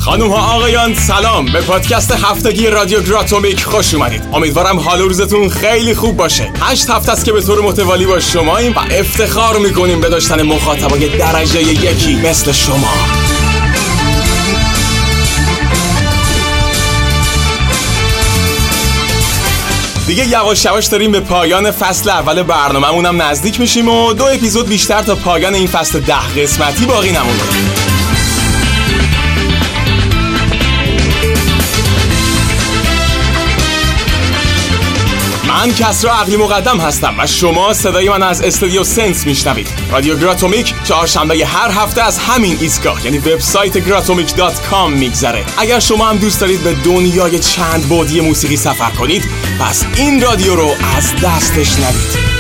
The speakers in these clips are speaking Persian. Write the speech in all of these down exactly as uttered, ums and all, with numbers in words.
خانم ها آقایان سلام، به پادکست هفتگی رادیو گراتومیک خوش اومدید. امیدوارم حال و روزتون خیلی خوب باشه. هشت هفته است که به طور متوالی با شماییم و افتخار میکنیم به داشتن مخاطبای درجه یکی مثل شما. دیگه یواش یواش داریم به پایان فصل اول برنامه‌مون هم نزدیک میشیم و دو اپیزود بیشتر تا پایان این فصل ده قسمتی باقی نمونده. من کسرا عقلی مقدم هستم و شما صدای من از استودیو سنس میشنوید. رادیو گراتومیک چهارشنبه هر هفته از همین ایستگاه یعنی وبسایت گراتومیک دات کام میگذره. اگر شما هم دوست دارید به دنیای چند بعدی موسیقی سفر کنید، پس این رادیو رو از دستش ندید.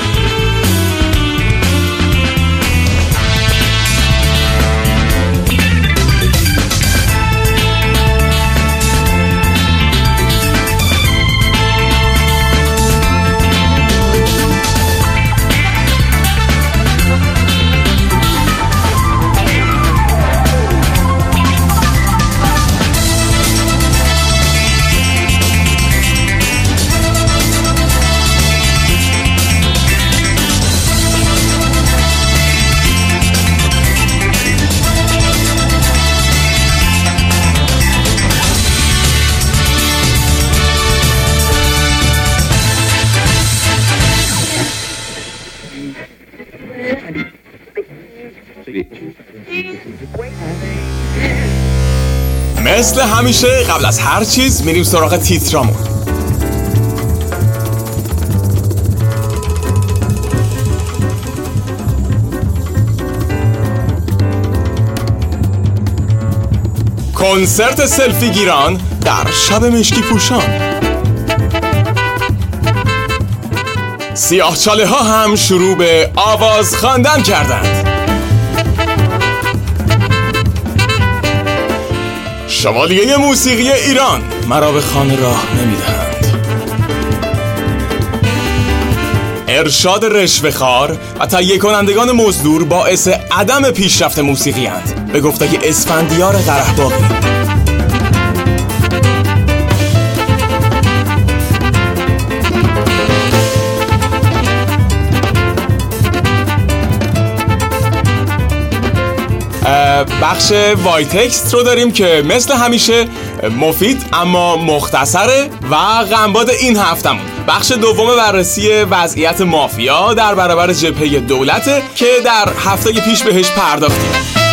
مثل همیشه قبل از هر چیز میریم سراغ تیترامون. کنسرت سلفی گیران در شب مشکی پوشان. سیاه چاله ها هم شروع به آواز خواندن کردند. شوالیه موسیقی ایران مرا به خانه راه نمیدهند. ارشاد رشوه‌خوار و تهیه کنندگان مزدور باعث عدم پیشرفت موسیقی اند، به گفته اسفندیار قرهباغی. بخش وایتکست رو داریم که مثل همیشه مفید اما مختصره و غمباد این هفتمون. بخش دوم بررسی وضعیت مافیا در برابر جبهه دولته که در هفته پیش بهش پرداختیم.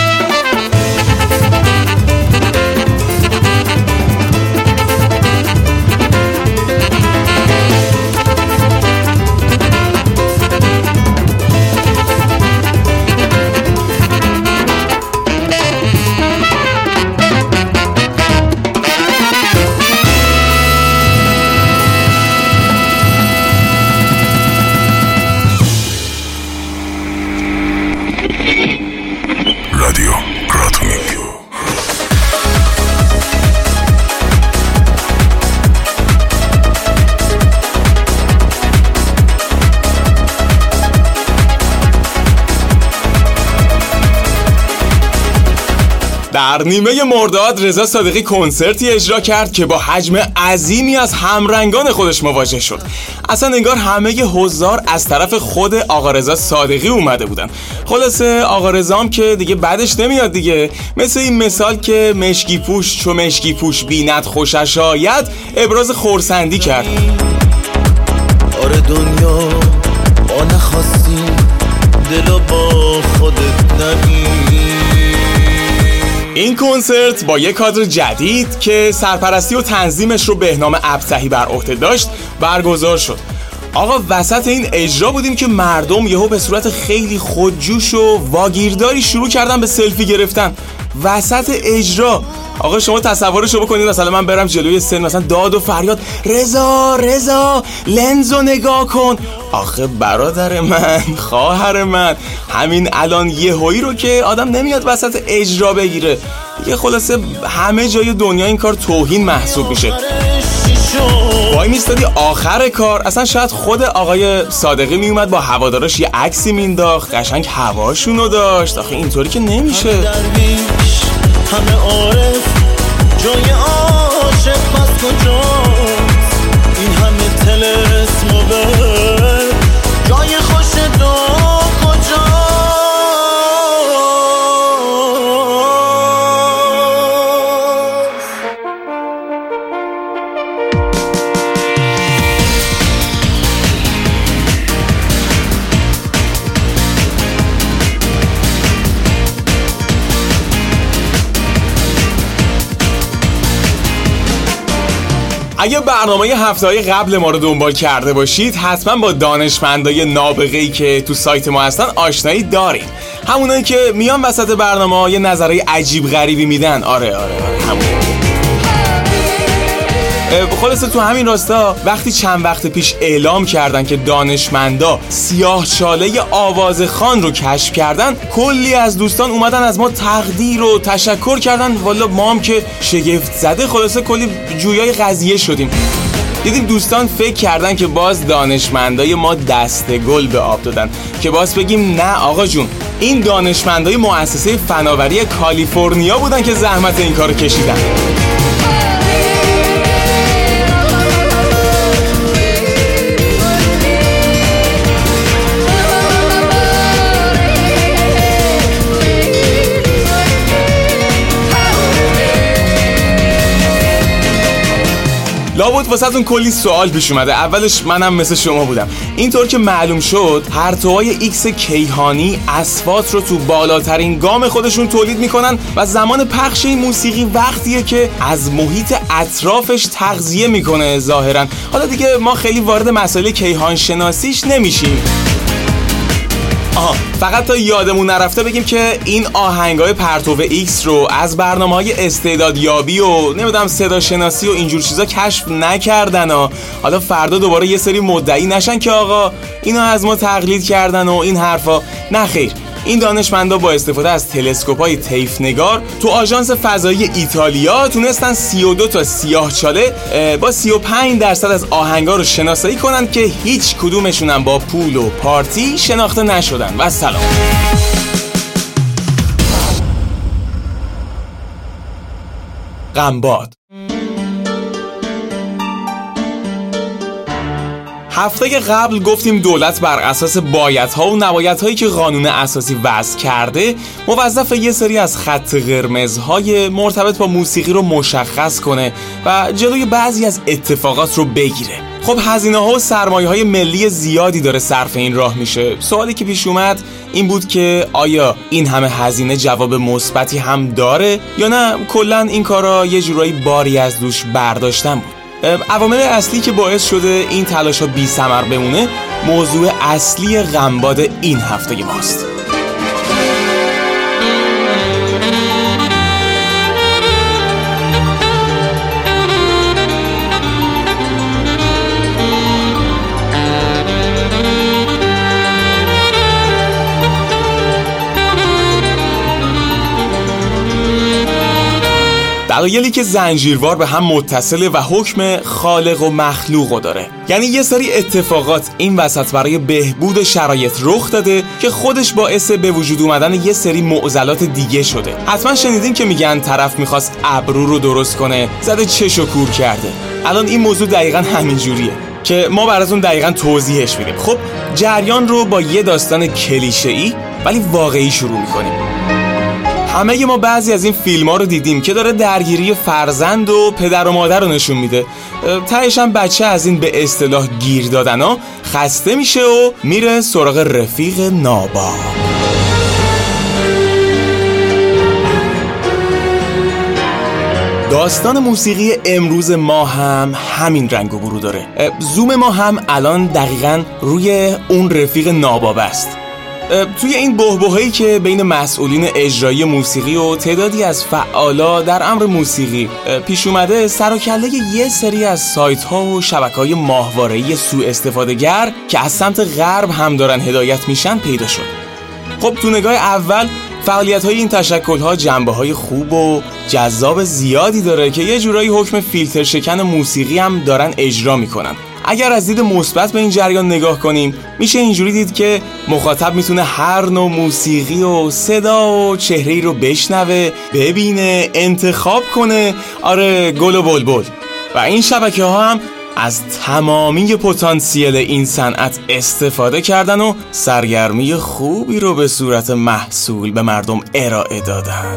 در نیمه مرداد رضا صادقی کنسرتی اجرا کرد که با حجم عظیمی از همرنگان خودش مواجه شد. اصلا انگار همه حضار از طرف خود آقا رضا صادقی اومده بودن. خلاصه آقا رضا هم که دیگه بعدش نمیاد دیگه، مثل این مثال که مشکی پوش چو مشکی پوش بیند خوشش آید ابراز خرسندی کرد. آره دنیا ما نخواستیم دلو با خودت نگیر. این کنسرت با یک کادر جدید که سرپرستی و تنظیمش رو بهنام ابطحی بر عهده داشت برگزار شد. آقا وسط این اجرا بودیم که مردم یهو به صورت خیلی خودجوش و واگیرداری شروع کردن به سلفی گرفتن وسط اجرا. آقا شما تصورشو بکنید مثلا من برم جلوی سن مثلا داد و فریاد رضا رضا لنزو نگاه کن. آخه برادر من، خواهر من، همین الان یهویی رو که آدم نمیاد وسط اجرا بگیره دیگه. خلاصه همه جای دنیا این کار توهین محسوب میشه. وای میستادی آخر کار اصلا شاید خود آقای صادقی میومد با هوادارش یه عکسی مینداخت، قشنگ هواشونو داشت. آخه اینطوری که نمیشه. همه عارف جای عاشق پس کجاست؟ این همه طلسم و بر جای خوش دو کجاست؟ اگه برنامه هفته‌های قبل ما رو دنبال کرده باشید حتما با دانشمندای نابغه‌ای که تو سایت ما هستن آشنایی دارید. همونایی که میان وسط برنامه یه نظرهای عجیب غریبی میدن. آره آره آره همون. خلاصه تو همین راستا وقتی چند وقت پیش اعلام کردن که دانشمندا سیاهچاله آوازخوان رو کشف کردن، کلی از دوستان اومدن از ما تقدیر و تشکر کردن. والا ما هم که شگفت زده خلاصه کلی جویای قضیه شدیم. دیدیم دوستان فکر کردن که باز دانشمندای ما دست گل به آب دادن، که باز بگیم نه آقا جون، این دانشمندای مؤسسه فناوری کالیفرنیا بودن که زحمت این کارو کشیدن. لابد واسهتون کلی سوال پیش اومده. اولش منم مثل شما بودم. اینطور که معلوم شد پرتوهای ایکس کیهانی اصوات رو تو بالاترین گام خودشون تولید میکنن و زمان پخش این موسیقی وقتیه که از محیط اطرافش تغذیه میکنه ظاهرا. حالا دیگه ما خیلی وارد مسائل کیهان شناسیش نمیشیم. آها، فقط تا یادمون نرفته بگیم که این آهنگای پرتو ایکس رو از برنامه‌های استعدادیابی و نمیدونم صدا شناسی و اینجور چیزا کشف نکردن ها. حالا فردا دوباره یه سری مدعی نشن که آقا اینا از ما تقلید کردن و این حرفا. نه خیر، این دانشمندا با استفاده از تلسکوپ‌های طیف نگار تو آژانس فضایی ایتالیا تونستن سی و دو تا سیاهچاله با سی و پنج درصد از آهنگا رو شناسایی کنن که هیچ کدومشون هم با پول و پارتی شناخته نشدن. و سلام. غمباد. هفته قبل گفتیم دولت بر اساس بایدها و نبایدهایی که قانون اساسی وضع کرده موظف یه سری از خط قرمزهای مرتبط با موسیقی رو مشخص کنه و جلوی بعضی از اتفاقات رو بگیره. خب هزینه ها و سرمایه های ملی زیادی داره صرف این راه میشه. سوالی که پیش اومد این بود که آیا این همه هزینه جواب مثبتی هم داره یا نه کلاً این کارا یه جورایی باری از دوش برداشتن بود. عوامل اصلی که باعث شده این تلاش‌ها بی ثمر بمونه موضوع اصلی غمباد این هفته ماست. دلایلی که زنجیروار به هم متصله و حکم خالق و مخلوق داره. یعنی یه سری اتفاقات این وسط برای بهبود شرایط رخ داده که خودش باعث به وجود اومدن یه سری معضلات دیگه شده. حتما شنیدین که میگن طرف میخواست ابرو رو درست کنه زده چشو کور کرده. الان این موضوع دقیقاً همین جوریه که ما براتون دقیقاً توضیحش میدیم. خب جریان رو با یه داستان کلیشه‌ای ولی واقعی شروع میکنیم. همه ما بعضی از این فیلم ها رو دیدیم که داره درگیری فرزند و پدر و مادر رو نشون میده. تهش هم بچه از این به اصطلاح گیر دادن ها خسته میشه و میره سراغ رفیق ناباب. داستان موسیقی امروز ما هم همین رنگ و برو داره. زوم ما هم الان دقیقاً روی اون رفیق ناباب است. توی این بحبوحه‌ای که بین مسئولین اجرایی موسیقی و تعدادی از فعالا در امر موسیقی پیش اومده، سر و کله یه سری از سایت‌ها و شبکه‌های ماهواره‌ای سوء استفاده‌گر که از سمت غرب هم دارن هدایت میشن پیدا شد. خب تو نگاه اول فعالیت‌های این تشکل‌ها جنبه‌های خوب و جذاب زیادی داره که یه جورایی حکم فیلتر شکن موسیقی هم دارن اجرا میکنن. اگر از دید مثبت به این جریان نگاه کنیم میشه اینجوری دید که مخاطب میتونه هر نوع موسیقی و صدا و چهره‌ای رو بشنوه، ببینه، انتخاب کنه. آره، گل و بلبل. و این شبکه ها هم از تمامی پتانسیل این صنعت استفاده کردن و سرگرمی خوبی رو به صورت محصول به مردم ارائه دادن.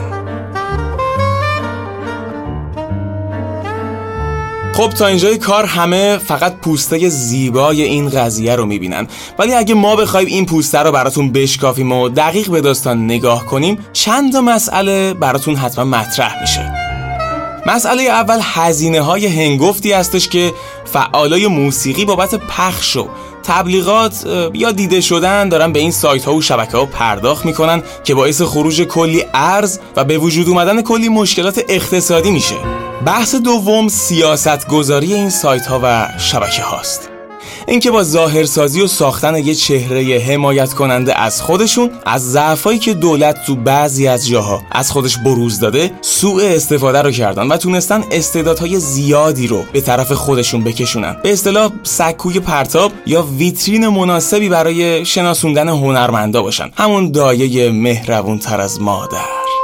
خب تا اینجای کار همه فقط پوسته زیبای این قضیه رو میبینن، ولی اگه ما بخوایم این پوسته رو براتون بشکافیم و دقیق به داستان نگاه کنیم چند تا مسئله براتون حتما مطرح میشه. مسئله اول هزینه های هنگفتی هستش که فعالای موسیقی بابت پخش و تبلیغات یا دیده شدن دارن به این سایت ها و شبکه ها پرداخت میکنن که باعث خروج کلی ارز و به وجود اومدن کلی مشکلات اقتصادی میشه. بحث دوم سیاست گذاری این سایت ها و شبکه هاست. اینکه با ظاهرسازی و ساختن یه چهره حمایت کننده از خودشون از ضعفایی که دولت تو بعضی از جاها از خودش بروز داده سوء استفاده رو کردن و تونستن استعدادهای زیادی رو به طرف خودشون بکشونن. به اصطلاح سکوی پرتاب یا ویترین مناسبی برای شناسوندن هنرمندا باشن، همون دایه مهربون تر از مادر.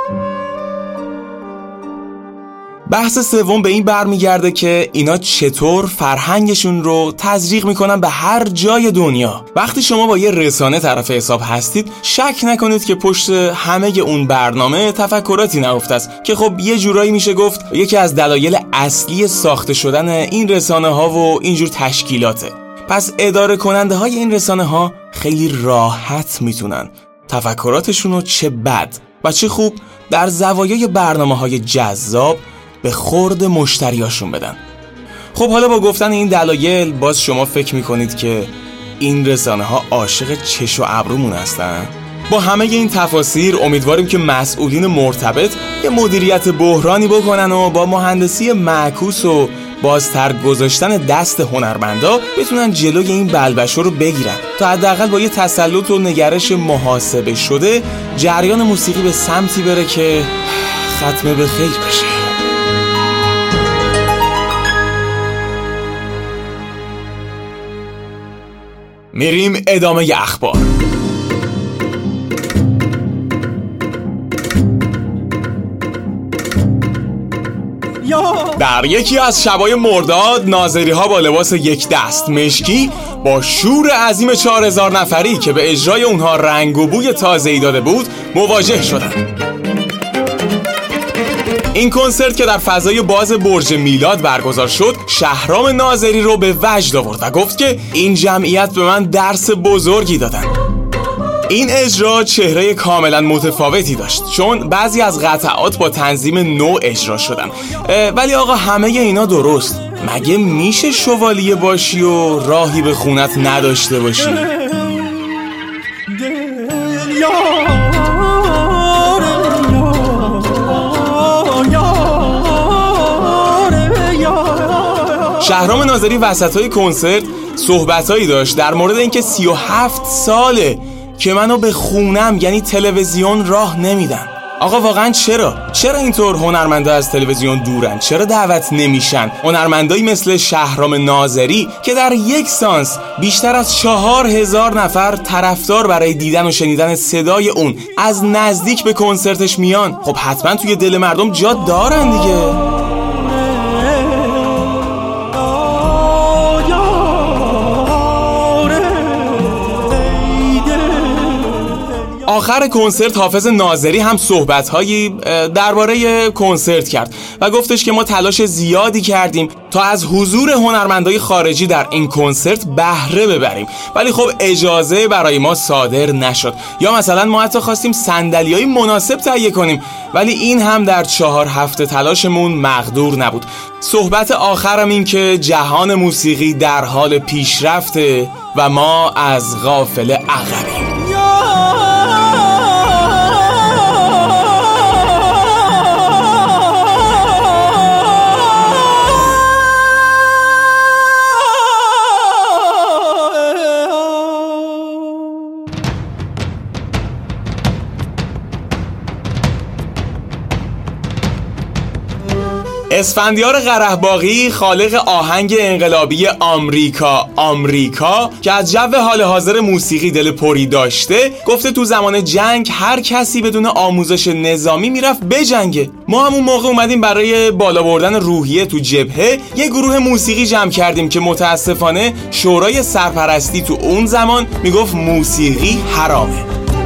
بحث سوم به این برمیگرده که اینا چطور فرهنگشون رو تزریق میکنن به هر جای دنیا. وقتی شما با یه رسانه طرف حساب هستید شک نکنید که پشت همه اون برنامه تفکراتی نهفته است که خب یه جورایی میشه گفت یکی از دلایل اصلی ساخته شدن این رسانه ها و اینجور تشکیلاته. پس اداره کننده های این رسانه ها خیلی راحت میتونن تفکراتشون رو چه بد و چه خوب در زوایای برنامه های جذاب به خورد مشتریاشون بدن. خب حالا با گفتن این دلایل باز شما فکر میکنید که این رسانه ها عاشق چش و ابرومون هستن؟ با همه این تفاسیر امیدواریم که مسئولین مرتبط یه مدیریت بحرانی بکنن و با مهندسی معکوس و بازتر گذاشتن دست هنرمندا بتونن جلوی این بلبشو رو بگیرن تا حداقل با یه تسلط و نگرش محاسبه شده جریان موسیقی به سمتی بره که ختم به خیر بشه. میریم ادامه اخبار. در یکی از شبای مرداد ناظری ها با لباس یک دست مشکی با شور عظیم چهار هزار نفری که به اجرای اونها رنگ و بوی تازه‌ای داده بود مواجه شدند. این کنسرت که در فضای باز برج میلاد برگزار شد شهرام ناظری رو به وجد آورد و گفت که این جمعیت به من درس بزرگی دادن. این اجرا چهره کاملا متفاوتی داشت چون بعضی از قطعات با تنظیم نو اجرا شدن، ولی آقا همه اینا درست. مگه میشه شوالیه باشی و راهی به خونت نداشته باشی؟ شهرام ناظری وسطای کنسرت صحبتایی داشت در مورد اینکه سی و هفت ساله که منو به خونم یعنی تلویزیون راه نمیدن. آقا واقعا چرا؟ چرا اینطور هنرمندا از تلویزیون دورن؟ چرا دعوت نمیشن؟ هنرمندایی مثل شهرام ناظری که در یک سانس بیشتر از چهار هزار نفر طرفدار برای دیدن و شنیدن صدای اون از نزدیک به کنسرتش میان، خب حتما توی دل مردم جا دارن دیگه. آخر کنسرت حافظ ناظری هم صحبت‌هایی درباره کنسرت کرد و گفتش که ما تلاش زیادی کردیم تا از حضور هنرمندای خارجی در این کنسرت بهره ببریم، ولی خب اجازه برای ما صادر نشد. یا مثلا ما حتی خواستیم صندلی‌های مناسب تهیه کنیم، ولی این هم در چهار هفته تلاشمون مقدور نبود. صحبت آخرم این که جهان موسیقی در حال پیشرفته و ما از غافل عقبیم. اسفندیار قرهباغی خالق آهنگ انقلابی آمریکا آمریکا که از جو حال حاضر موسیقی دل پری داشته، گفته تو زمان جنگ هر کسی بدون آموزش نظامی میرفت بجنگه. ما همون موقع اومدیم برای بالا بردن روحیه تو جبهه یه گروه موسیقی جمع کردیم که متاسفانه شورای سرپرستی تو اون زمان میگفت موسیقی حرامه.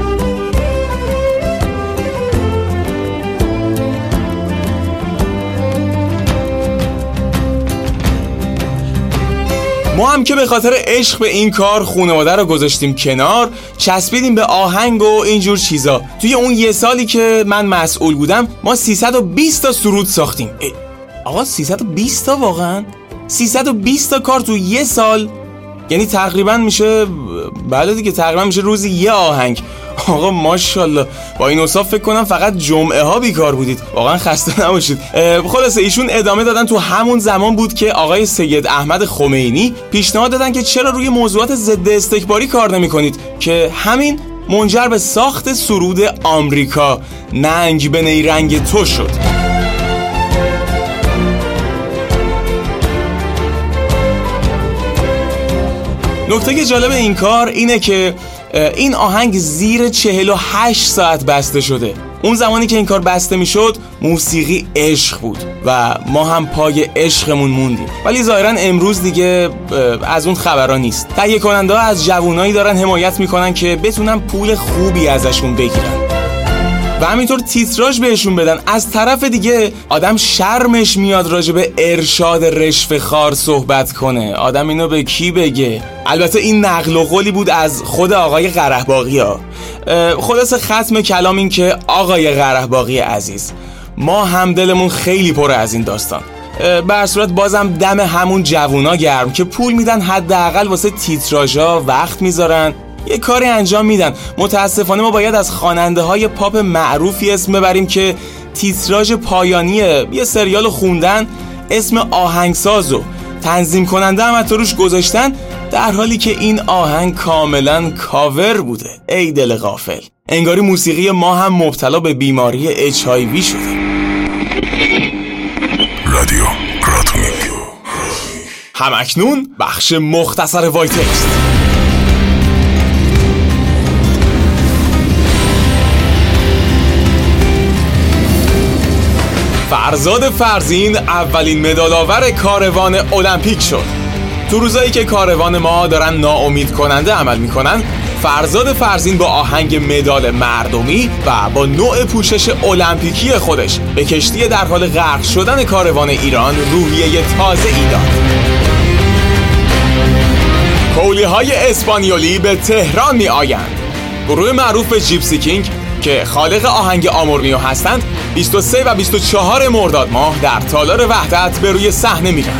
ما هم که به خاطر عشق به این کار خانواده رو گذاشتیم کنار، چسبیدیم به آهنگ و اینجور چیزا. توی اون یه سالی که من مسئول بودم ما سیصد و بیست تا سرود ساختیم. آقا سیصد و بیست تا واقعا؟ سیصد و بیست تا کار تو یه سال؟ یعنی تقریبا میشه، بله دیگه تقریبا میشه روزی یه آهنگ. آقا ماشاءالله، با این اوصاف فکر کنم فقط جمعه ها بیکار بودید. واقعا خسته نباشید. خلاصه ایشون ادامه دادن. تو همون زمان بود که آقای سید احمد خمینی پیشنهاد دادن که چرا روی موضوعات ضد استکباری کار نمی کنید، که همین منجر به ساخت سرود آمریکا ننگ به نیرنگ تو شد. نکته جالب این کار اینه که این آهنگ زیر چهل و هشت ساعت بسته شده. اون زمانی که این کار بسته می شد موسیقی عشق بود و ما هم پای عشقمون موندیم، ولی ظاهرا امروز دیگه از اون خبرها نیست. تهیه کننده ها از جوانایی دارن حمایت میکنن که بتونن پول خوبی ازشون بگیرن و همینطور تیتراژ بهشون بدن. از طرف دیگه آدم شرمش میاد راجع به ارشاد رشوه خوار صحبت کنه. آدم اینو به کی بگه؟ البته این نقل و قولی بود از خود آقای قرهباغی ها. خلاصه ختم کلام این که آقای قرهباغی عزیز، ما هم دلمون خیلی پره از این داستان. به هر صورت بازم دم همون جوونا گرم که پول میدن حداقل واسه تیتراژا وقت میذارن، یه کاری انجام میدن. متاسفانه ما باید از خواننده های پاپ معروفی اسم ببریم که تیتراژ پایانی یه سریال خوندن، اسم آهنگسازو تنظیم کننده هم حتی روش گذاشتن، در حالی که این آهنگ کاملا کاور بوده. ای دل غافل، انگاری موسیقی ما هم مبتلا به بیماری اچ آی وی شده. رادیو گراتومیک. همکنون بخش مختصر وایتکست. فرزاد فرزین اولین مدال‌آور کاروان المپیک شد. تو روزایی که کاروان ما دارن ناامید کننده عمل میکنن، فرزاد فرزین با آهنگ مدال مردمی و با نوع پوشش المپیکی خودش به کشتی در حال غرق شدن کاروان ایران روحیه تازه ای داد. کولی‌های اسپانیولی به تهران می آیند. گروه معروف به جیپسی کینگ که خالق آهنگ آمور میو هستند، بیست و سه و بیست و چهار مرداد ماه در تالار وحدت به روی صحنه میرن.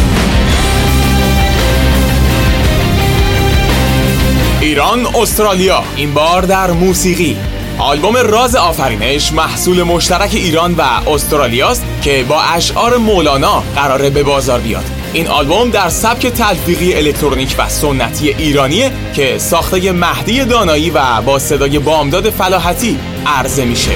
ایران استرالیا، این بار در موسیقی. آلبوم راز آفرینش محصول مشترک ایران و استرالیاست که با اشعار مولانا قراره به بازار بیاد. این آلبوم در سبک تلفیقی الکترونیک و سنتی ایرانیه که ساخته مهدی دانایی و با صدای بامداد فلاحتی عرضه میشه.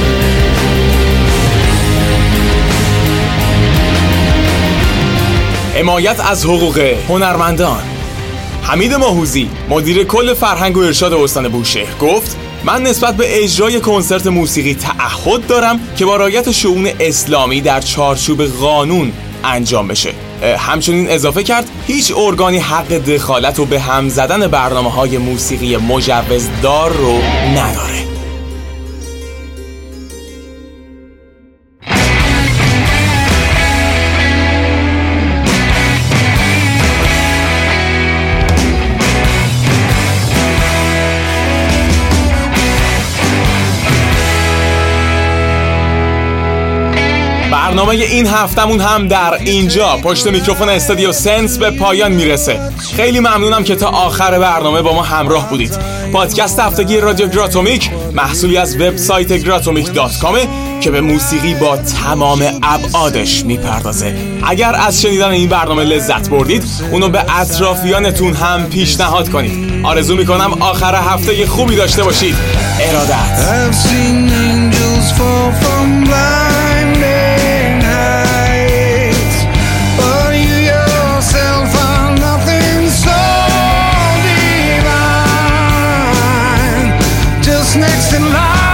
حمایت از حقوق هنرمندان. حمید ماهوزی، مدیر کل فرهنگ و ارشاد استان بوشهر، گفت من نسبت به اجرای کنسرت موسیقی تعهد دارم که با رعایت شئون اسلامی در چارچوب قانون انجام بشه. همچنین اضافه کرد هیچ ارگانی حق دخالت و به هم زدن برنامه‌های موسیقی مجوزدار رو نداره. برنامه این هفتمون هم در اینجا پشت میکروفون استودیو سنس به پایان میرسه. خیلی ممنونم که تا آخر برنامه با ما همراه بودید. پادکست هفتگی رادیو گراتومیک محصولی از وبسایت گراتومیک دات کام که به موسیقی با تمام ابعادش میپردازه. اگر از شنیدن این برنامه لذت بردید، اونو به اطرافیانتون هم پیشنهاد کنید. آرزو میکنم آخر هفته خوبی داشته باشید. ارادت. Who's next in line?